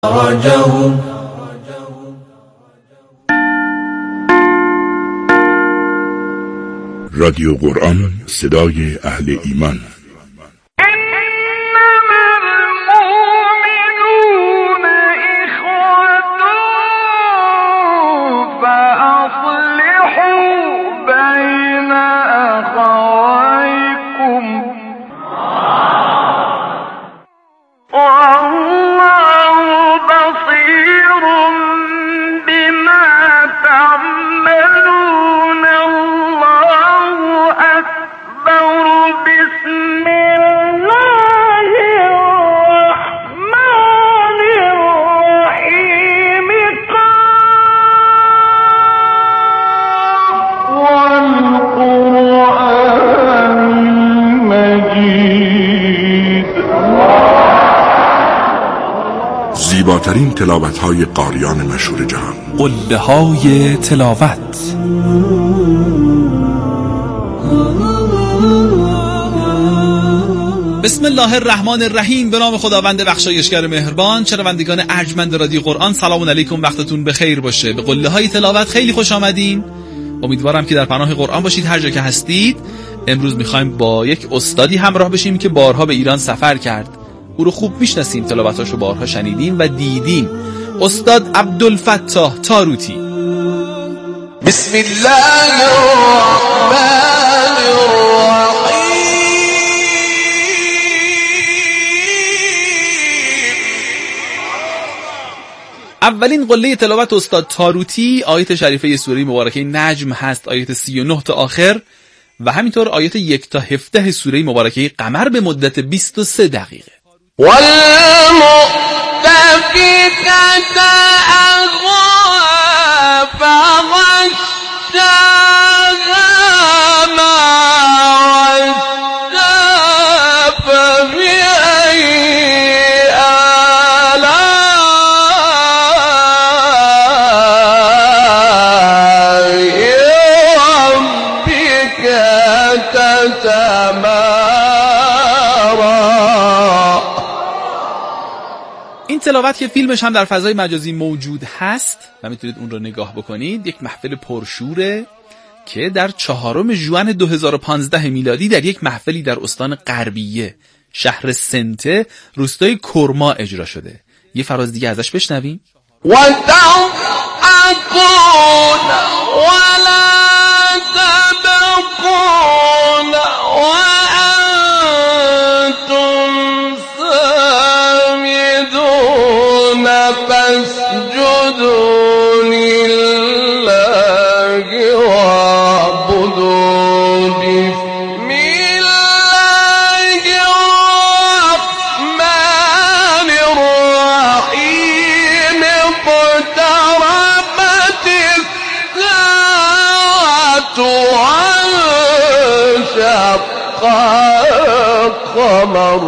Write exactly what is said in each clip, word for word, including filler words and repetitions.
رجعوا رادیو قرآن، صدای اهل ایمان. زیباترین تلاوت‌های قاریان مشهور جهان، قله‌های تلاوت. بسم الله الرحمن الرحیم. به نام خداوند بخشایشگر مهربان. شنوندگان ارجمند رادیو قرآن، سلام علیکم، وقتتون بخیر باشه. به قله‌های تلاوت خیلی خوش آمدین. امیدوارم که در پناه قرآن باشید هر جا که هستید. امروز می‌خوایم با یک استادی همراه بشیم که بارها به ایران سفر کرد. او رو خوب میشناسیم، تلاوتاشو بارها شنیدیم و دیدیم. استاد عبدالفتاح تاروتی. بسم الله الرحمن الرحیم. اولین قله تلاوت استاد تاروتی آیت شریفه سوره مبارکه نجم هست، آیت سی و نه تا آخر، و همینطور آیت یک تا هفده سوره مبارکه قمر به مدت بیست و سه دقیقه. والمؤتفكة أهوى فغشاها ما غشا فبأي آلاء ربك تتمارى. این تلاوت که فیلمش هم در فضای مجازی موجود هست و میتونید اون رو نگاه بکنید، یک محفل پرشوره که در چهارم ژوئن دو هزار و پانزده میلادی در یک محفلی در استان غربیه شهر سنته روستای کرما اجرا شده. یه فراز دیگه ازش بشنویم. وتضحكون ولا تبكون وأنتم سامدون فاسجدوا لله واعبدوا بسم الله الرحمن الرحيم. اقتربت الساعة وانشق القمر.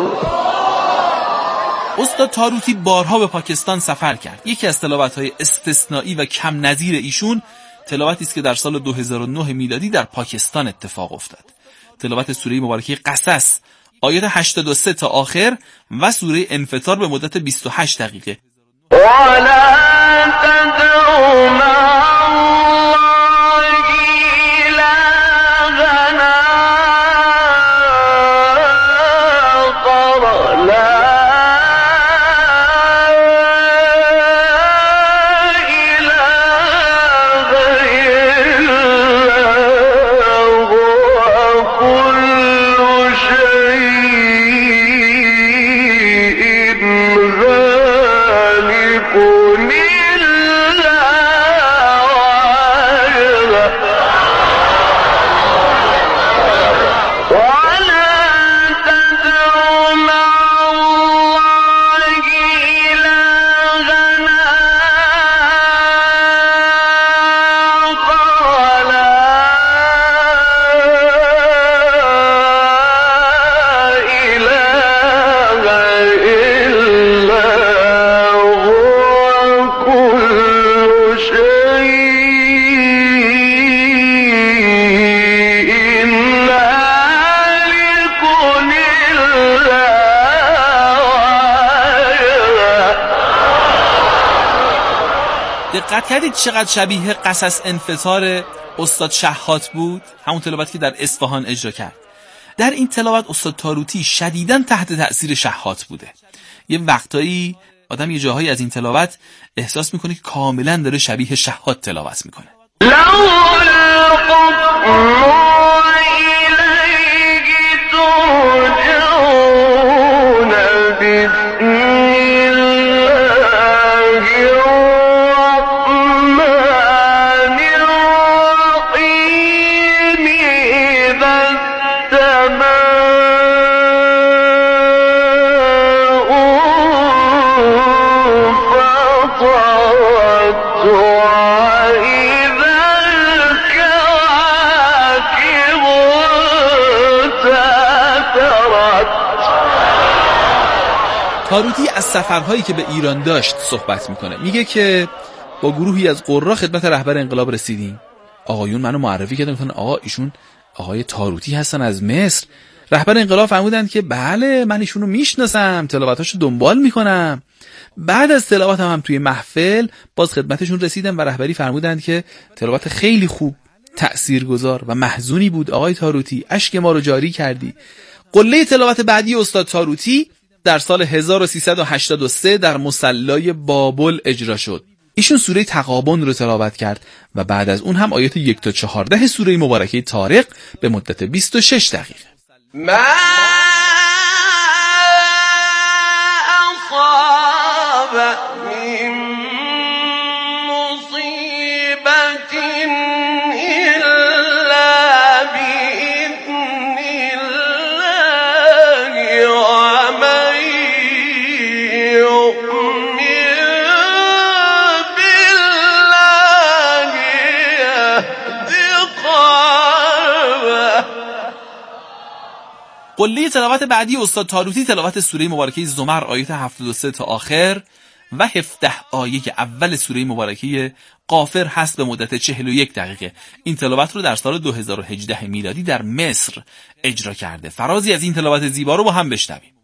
استاد تاروتی بارها به پاکستان سفر کرد. یکی از تلاوت‌های استثنایی و کم نظیر ایشون تلاوتی است که در سال دو هزار و نه میلادی در پاکستان اتفاق افتاد. تلاوت سوره مبارکه قصص آیات هشتاد و سه تا آخر و سوره انفطار به مدت بیست و هشت دقیقه. ولا تدعوا مع الله إلهًا آخر لا إله إلا هو كل شيء هالك إلا دقت کردید چقدر شبیه قصص انفطار استاد شحات بود؟ همون تلاوتی که در اصفهان اجرا کرد. در این تلاوت استاد تاروتی شدیداً تحت تأثیر شحات بوده. یه وقتایی آدم یه جاهایی از این تلاوت احساس میکنه که کاملا داره شبیه شحات تلاوت میکنه. تاروتی از سفرهایی که به ایران داشت صحبت میکنه. میگه که با گروهی از قرا خدمت رهبر انقلاب رسیدیم. آقایون منو معرفی کردن، گفتن آقا ایشون آقای تاروتی هستن از مصر. رهبر انقلاب فرمودند که بله من ایشونو میشناسم، تلاوتاشو دنبال میکنم. بعد از تلاوتم هم توی محفل باز خدمتشون رسیدم و رهبری فرمودند که تلاوت خیلی خوب، تأثیرگذار و محزونی بود آقای تاروتی، اشک ما رو جاری کردی. قله تلاوت بعدی استاد تاروتی در سال هزار و سیصد و هشتاد و سه در مصلای بابل اجرا شد. ایشون سوره تغابن رو تلاوت کرد و بعد از اون هم آیات یک تا چهارده سوره مبارکه طارق به مدت بیست و شش دقیقه. ما اصاب من مصیبت الا باذن الله ومن یؤمن بالله یهد قلبه. قله تلاوت بعدی استاد تاروتی تلاوت سوره مبارکه زمر آیات هفتاد و سه تا آخر و هفده آیه اول سوره مبارکه غافر هست به مدت چهل و یک دقیقه. این تلاوت رو در سال دو هزار و هجده میلادی در مصر اجرا کرده. فرازی از این تلاوت زیبا رو با هم بشنویم.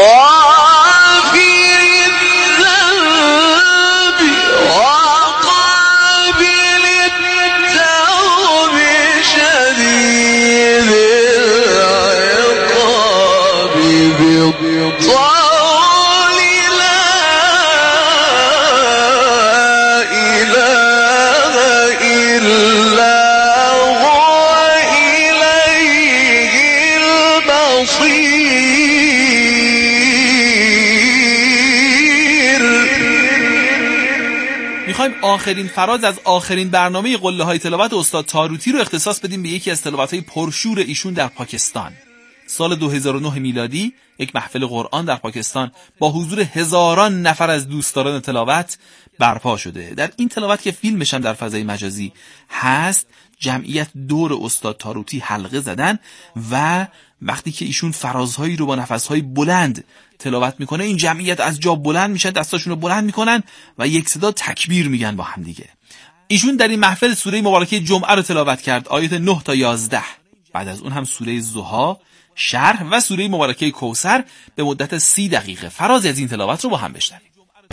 میخوایم آخرین فراز از آخرین برنامه قله های تلاوت استاد تاروتی رو اختصاص بدیم به یکی از تلاوت های پرشور ایشون در پاکستان. سال دو هزار و نه میلادی یک محفل قرآن در پاکستان با حضور هزاران نفر از دوستداران تلاوت برپا شده. در این تلاوت که فیلمش هم در فضای مجازی هست، جمعیت دور استاد تاروتی حلقه زدن و وقتی که ایشون فرازهایی رو با نفسهای بلند تلاوت میکنه، این جمعیت از جا بلند میشن، دستاشون رو بلند میکنن و یک صدا تکبیر میگن با هم دیگه. ایشون در این محفل سوره مبارکه جمعه رو تلاوت کرد، آیات نه تا یازده. بعد از اون هم سوره ضحی، شرح و سوره مبارکه کوثر به مدت سی دقیقه. فرازی از این تلاوت رو با هم بشنویم.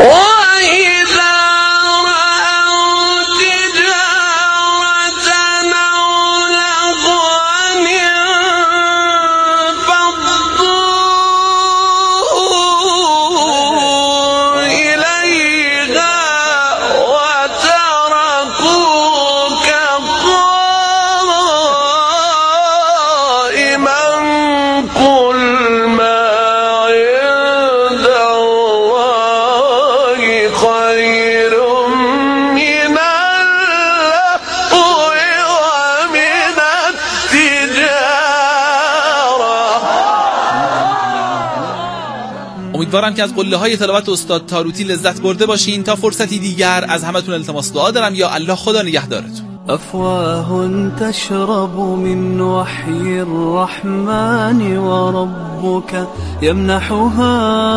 امیدوارم که از قله های تلاوت استاد تاروتی لذت برده باشین. تا فرصتی دیگر از همتون التماس دعا دارم. یا الله خدا نگهدارتون. أفواه تشرب من وحي الرحمن وربك يمنحها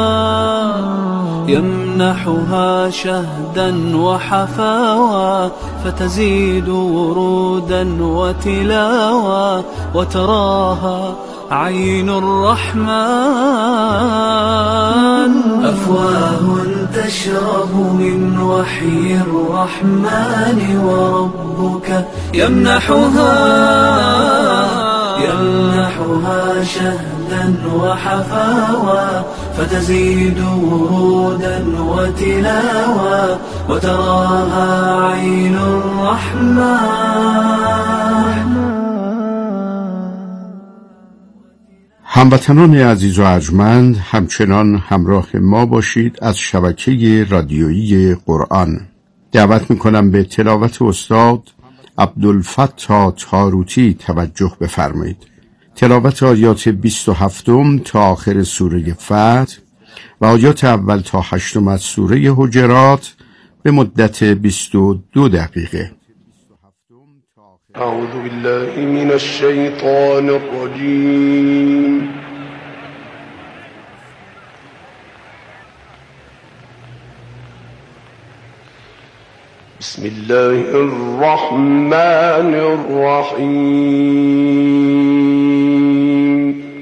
يمنحها شهدا وحفاوى فتزيد ورودا وتلاوى وتراها عين الرحمن. أفواه تشرب من وحي الرحمن وربك يمنحها يمنحها شهدا وحفاوى، فتزيد ورودا وتلاوى، وتراها عين الرحمن. هموطنان عزیز و ارجمند، همچنان همراه ما باشید از شبکه رادیویی قرآن. دعوت میکنم به تلاوت استاد عبدالفتاح تاروتی توجه بفرمایید. تلاوت آیات بیست و هفتم تا آخر سوره فتح و آیات اول تا هشتم از سوره حجرات به مدت بیست و دو دقیقه. أعوذ بالله من الشيطان الرجيم. بسم الله الرحمن الرحيم.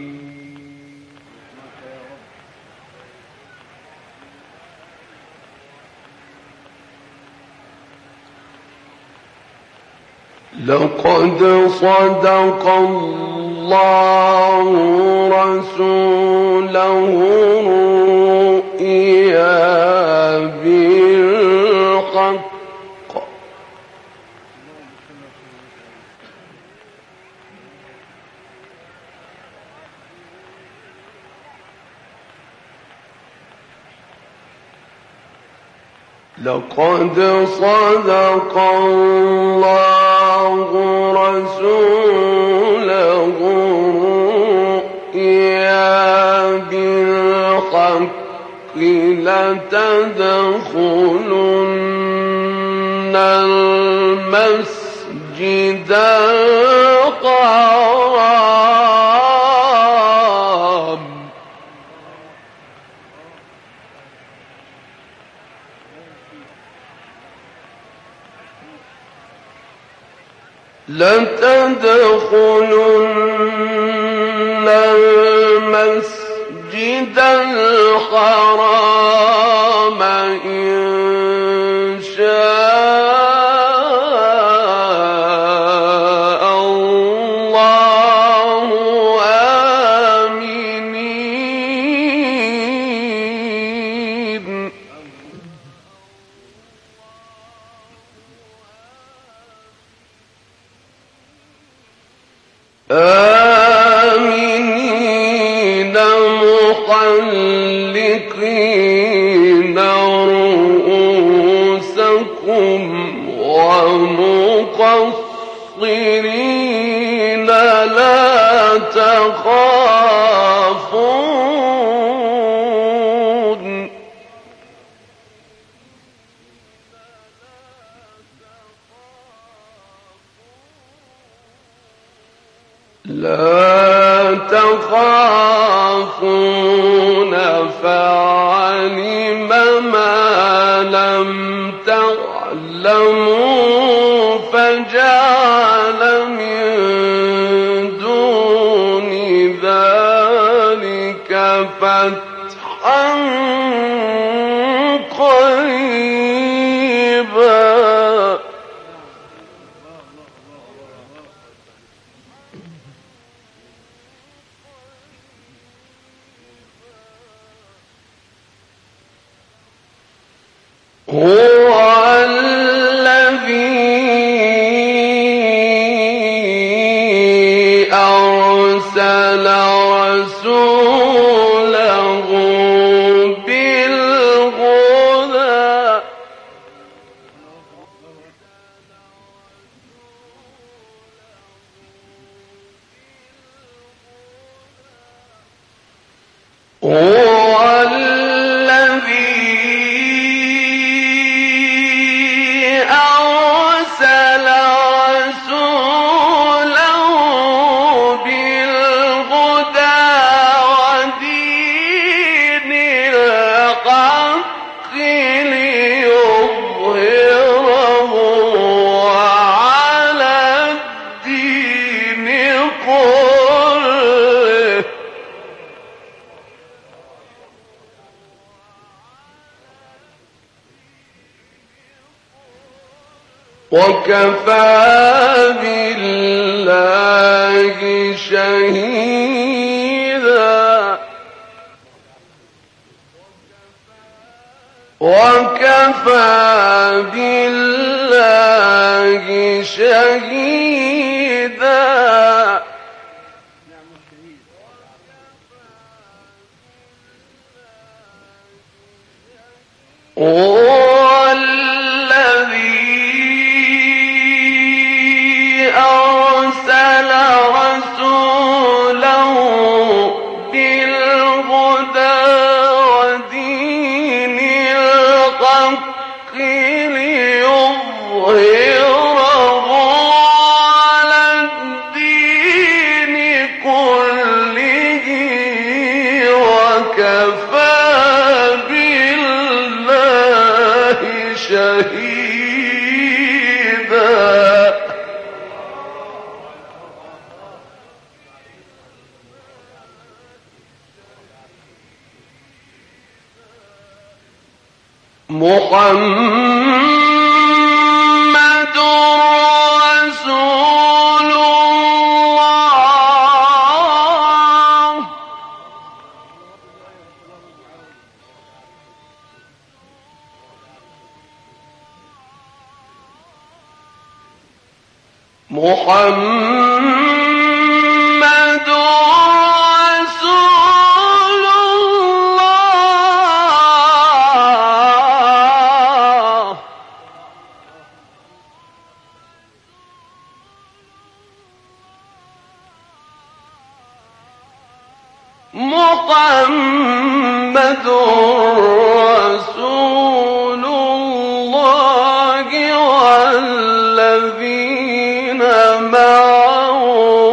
لقد صدق الله رسوله الرؤيا بالحق لقد صدق الله رسوله الرؤيا بالحق لتدخلن المسجد الحرام لتدخلن المسجد الحرام إن شاء الله آمنين. آمنين محلقين رؤوسكم ومقصرين لا تخافون. لا تخافون فعلم ما لم تعلموا فجعل من دون ذلك فتحا قريبا. هو الذي وكفى بالله شهيدا وكفى بالله شهيدا هو الذي أرسل رسوله بالهدى ودين الحق ليظهره على الدين كله وكفى شهيدا. محمد رسول الله محمد رسول الله محمد رسول الله والذين معه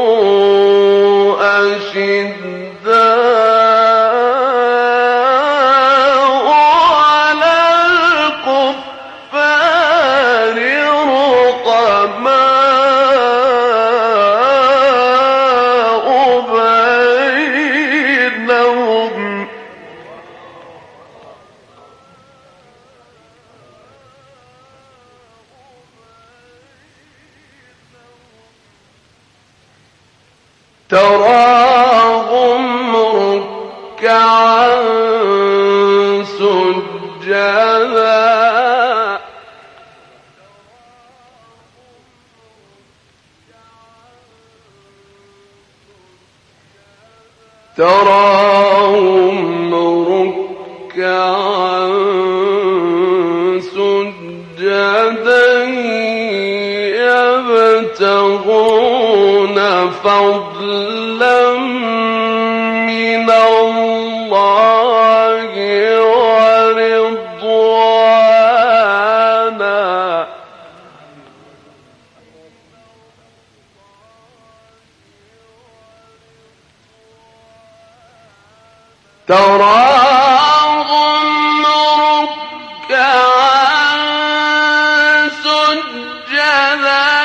أشداء على الكفار رحماء بينهم تراهم ركعا سجدا تراهم ركعا سجدا يبتغون فضلا من الله ورضوانا تراهم ركعا سجدا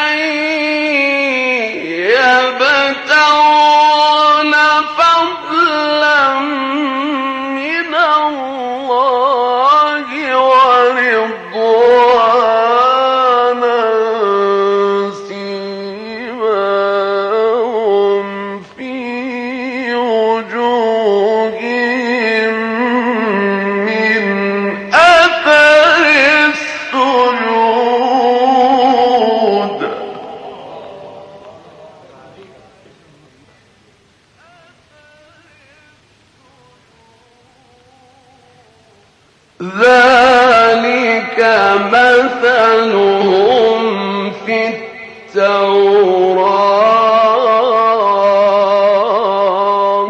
يبتغون فضلا من الله ورضوانا سيماهم في وجوههم من أثر السجود ذلك مثلهم في التوراة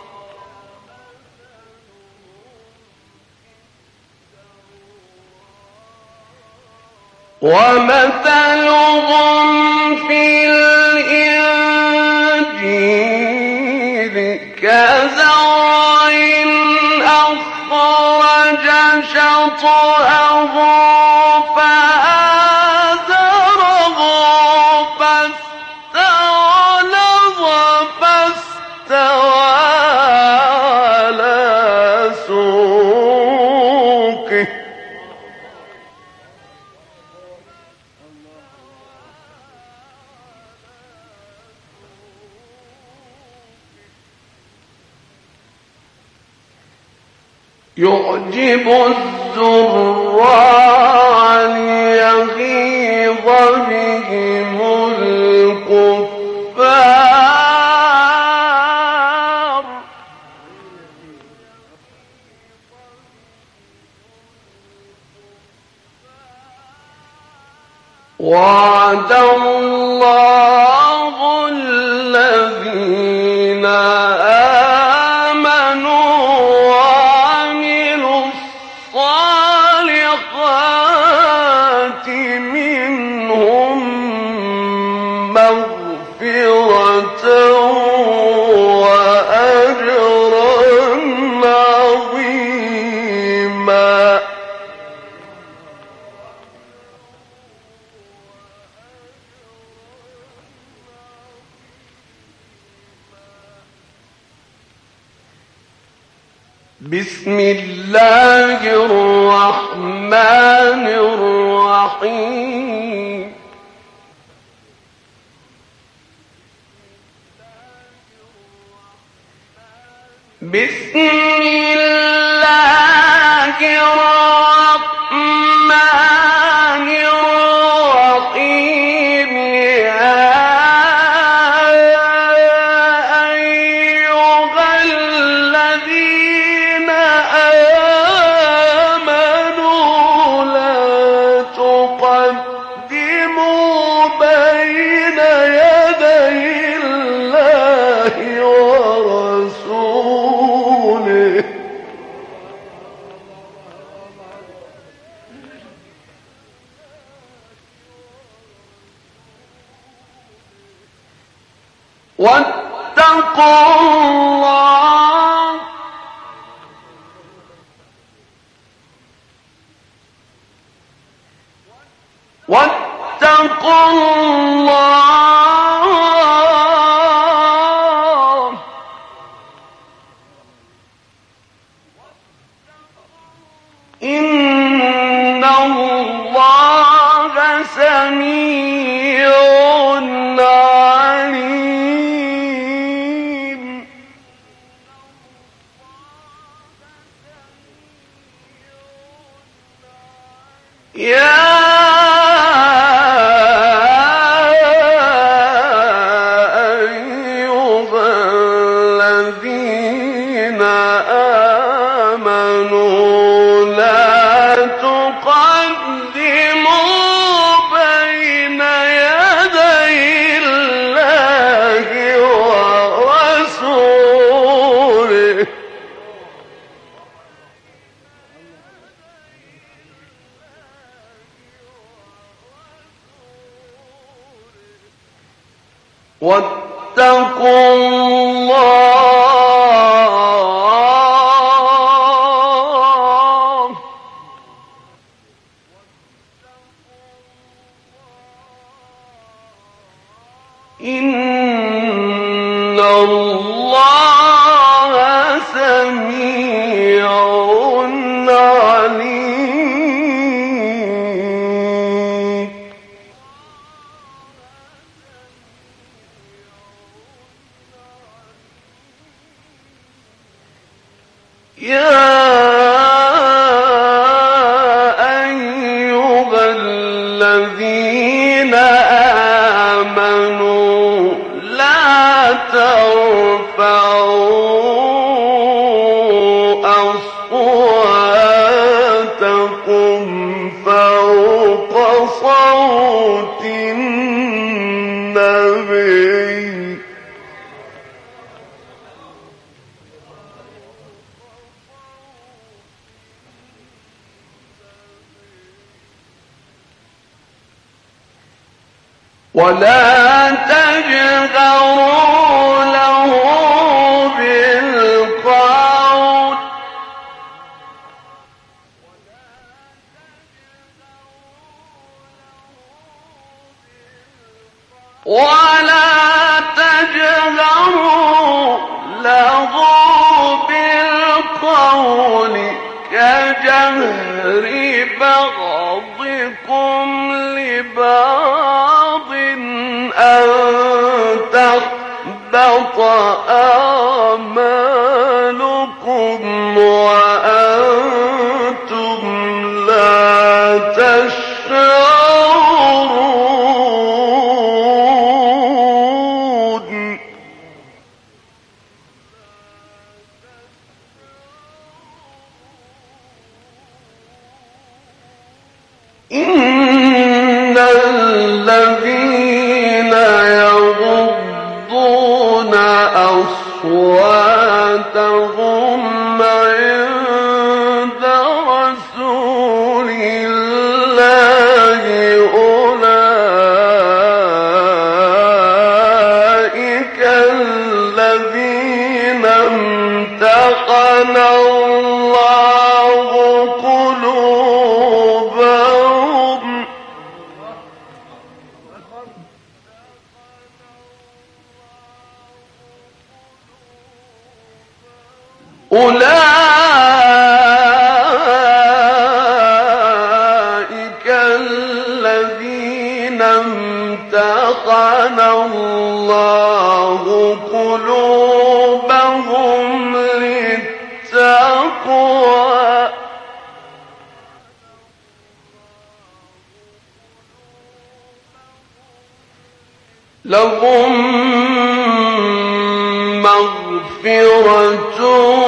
ومثلهم في الإنجيل كزرع أخرج شطأه فآزره فاستغلظ فاستوى على سوقه يعجب الزراع ليغيظ بهم الكفار وعد الله الذين آمنوا وعملوا الصالحات منهم مغفرة وأجرا عظيما. بسم الله الرحمن الرحيم. بسم الله الرحمن الرحيم. يا أيها الذين آمنوا لا تقدموا بين يدي الله ورسوله واتقوا الله واتقوا الله إن الله سميع عليم. يا أيها الذين آمنوا لا تقدموا بين يدي الله ورسوله واتقوا الله إن الله سميع عليم. يا أيها الذين آمنوا لا ترفعوا أصواتكم فوق صوت النبي ولا تجهروا له بالقول ولا تجهروا له بالقول كجهر بعضكم لبعض أن تحبط أعمالكم وأنتم إن الذين يغضون أصواتهم عند رسول الله أولئك الذين امتحن الله قلوبهم أولئك الذين امتحن الله قلوبهم للتقوى لهم مغفرة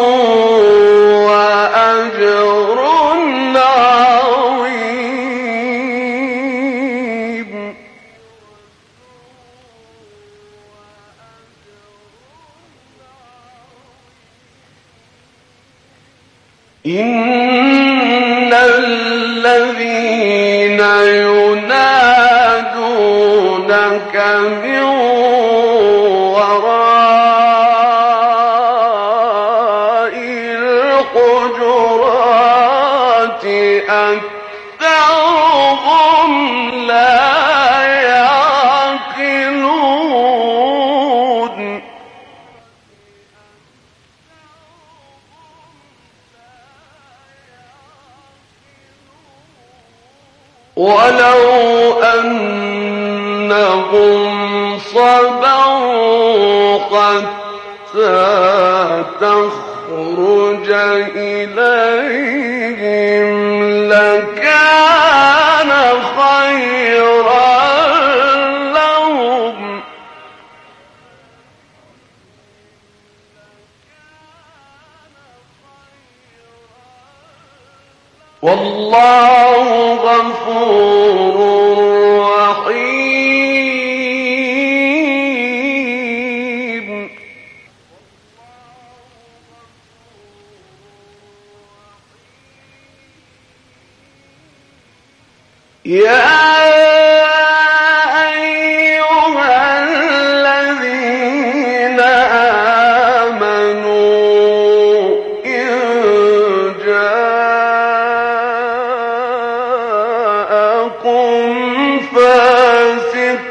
وأجر عظيم إن الذين ينادونك من وراء الحجرات أكثرهم لا يعقلون ولو أنهم صبروا حتى تخرج إليهم لكان خيرا لهم والله غفور رحيم يا أيها الذين آمنوا إن جاءكم فاسق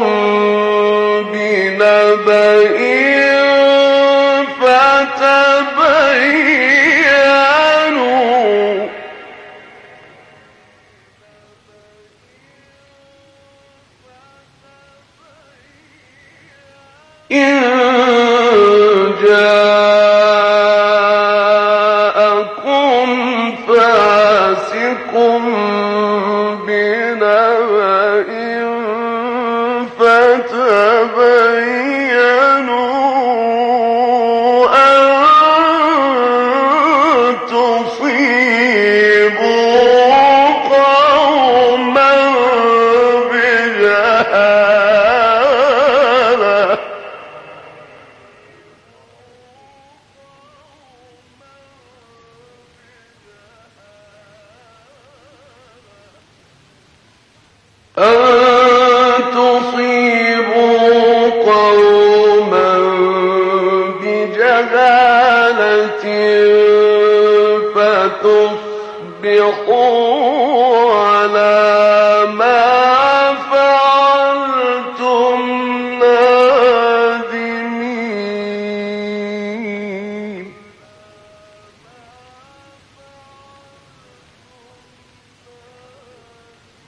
بنبأ فتبينوا إن جاءكم فاسق بنبأ فتبينوا أن تصيبوا قوما بجهالة أن تصيبوا قوما بجهالة فتصبحوا على